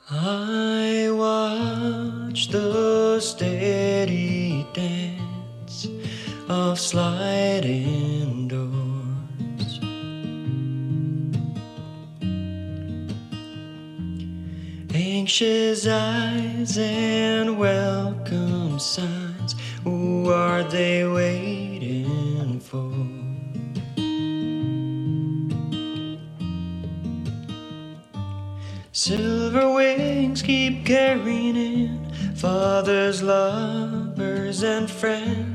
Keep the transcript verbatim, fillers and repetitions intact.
I watch the steady dance of sliding doors, anxious eyes and welcome signs. Who are they waiting for? Silver wings keep carrying in fathers, lovers, and friends.